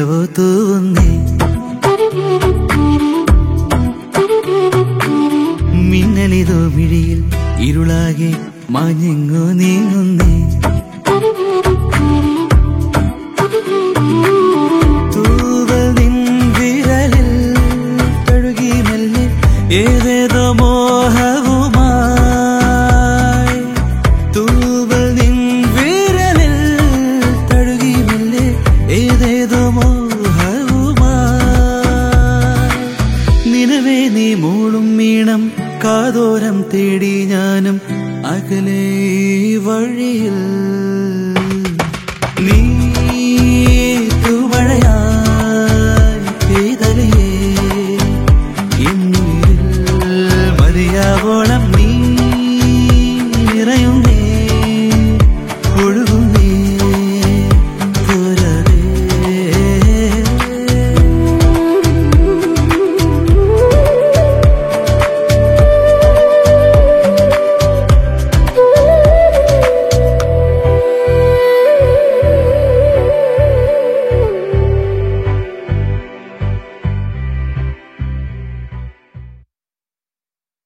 നിലവോ തൂവുന്നേ മിന്നലിതോ മിഴിയിൽ ഇരുളാകെ മാഞ്ഞെങ്ങോ നീങ്ങുന്നേ തൂവൽ നിൻ വിരലിൽ തഴുകി മെല്ലെ ഏതേതോ മോഹവുമായി തൂവൽ നിൻ വിരലിൽ തഴുകി മെല്ലെ ഏതേതോ മോഹവുമായി നിലവേ നീ മൂളും മീണം കാതോരം തേടി ഞാനും അകലെ വഴിയിൽ